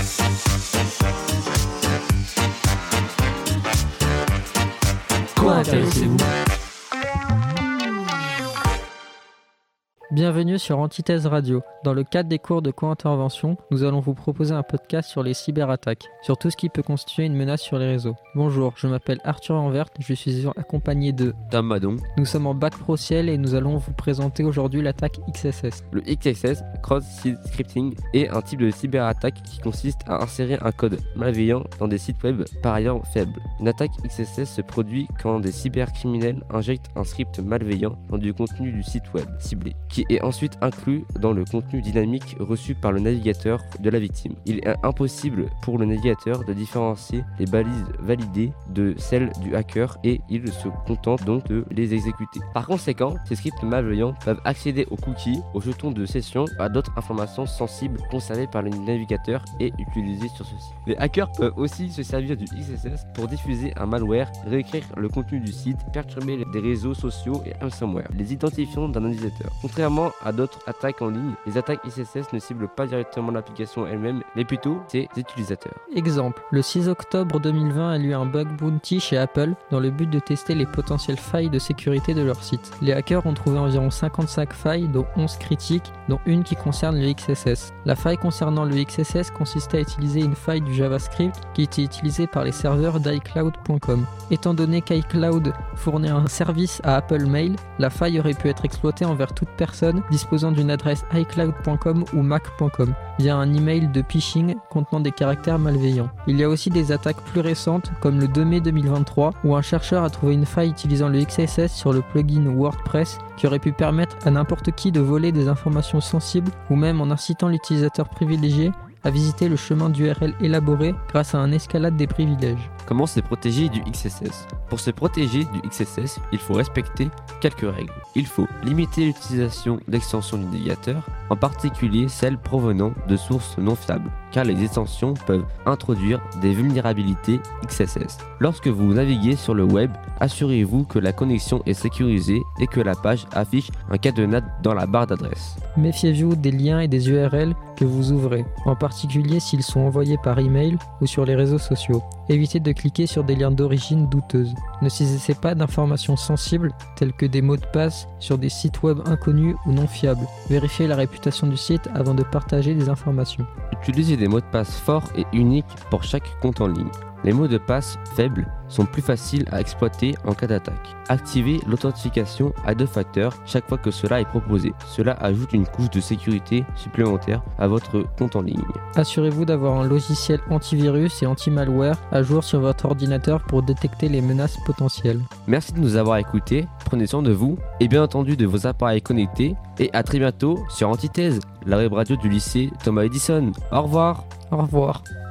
Quoi intéressez-vous ? Bienvenue sur Antithèse Radio. Dans le cadre des cours de co-intervention, nous allons vous proposer un podcast sur les cyberattaques, sur tout ce qui peut constituer une menace sur les réseaux. Bonjour, je m'appelle Arthur Envert, je suis accompagné de Tom Madon. Nous sommes en bac pro ciel et nous allons vous présenter aujourd'hui l'attaque XSS. Le XSS, Cross-Site Scripting, est un type de cyberattaque qui consiste à insérer un code malveillant dans des sites web par ailleurs faibles. Une attaque XSS se produit quand des cybercriminels injectent un script malveillant dans du contenu du site web ciblé, qui est ensuite inclus dans le contenu dynamique reçu par le navigateur de la victime. Il est impossible pour le navigateur de différencier les balises validées de celles du hacker et il se contente donc de les exécuter. Par conséquent, ces scripts malveillants peuvent accéder aux cookies, aux jetons de session, à d'autres informations sensibles conservées par le navigateur et utilisées sur ceux-ci. Les hackers peuvent aussi se servir du XSS pour diffuser un malware, réécrire le contenu du site, perturber des réseaux sociaux et ransomware, les identifiants d'un utilisateur. Contrairement à d'autres attaques en ligne, les attaques XSS ne ciblent pas directement l'application elle-même, mais plutôt ses utilisateurs. Exemple, le 6 octobre 2020 a eu un bug bounty chez Apple dans le but de tester les potentielles failles de sécurité de leur site. Les hackers ont trouvé environ 55 failles, dont 11 critiques, dont une qui concerne le XSS. La faille concernant le XSS consistait à utiliser une faille du JavaScript qui était utilisée par les serveurs d'iCloud.com. Étant donné qu'iCloud fournit un service à Apple Mail, la faille aurait pu être exploitée envers toute personne disposant d'une adresse iCloud.com ou Mac.com via un email de phishing contenant des caractères malveillants. Il y a aussi des attaques plus récentes comme le 2 mai 2023 où un chercheur a trouvé une faille utilisant le XSS sur le plugin WordPress qui aurait pu permettre à n'importe qui de voler des informations sensibles ou même en incitant l'utilisateur privilégié à visiter le chemin d'URL élaboré grâce à un escalade des privilèges. Comment se protéger du XSS ? Pour se protéger du XSS, il faut respecter quelques règles. Il faut limiter l'utilisation d'extensions du navigateur, en particulier celles provenant de sources non fiables, car les extensions peuvent introduire des vulnérabilités XSS. Lorsque vous naviguez sur le web, assurez-vous que la connexion est sécurisée et que la page affiche un cadenas dans la barre d'adresse. Méfiez-vous des liens et des URL que vous ouvrez, en particulier s'ils sont envoyés par email ou sur les réseaux sociaux. Évitez de cliquer sur des liens d'origine douteuse. Ne saisissez pas d'informations sensibles telles que des mots de passe sur des sites web inconnus ou non fiables. Vérifiez la réputation du site avant de partager des informations. Utilisez des mots de passe forts et uniques pour chaque compte en ligne. Les mots de passe faibles sont plus faciles à exploiter en cas d'attaque. Activez l'authentification à 2 facteurs chaque fois que cela est proposé. Cela ajoute une couche de sécurité supplémentaire à votre compte en ligne. Assurez-vous d'avoir un logiciel antivirus et anti-malware à jour sur votre ordinateur pour détecter les menaces potentielles. Merci de nous avoir écoutés, prenez soin de vous et bien entendu de vos appareils connectés et à très bientôt sur Antithèse, la web radio du lycée Thomas Edison. Au revoir. Au revoir.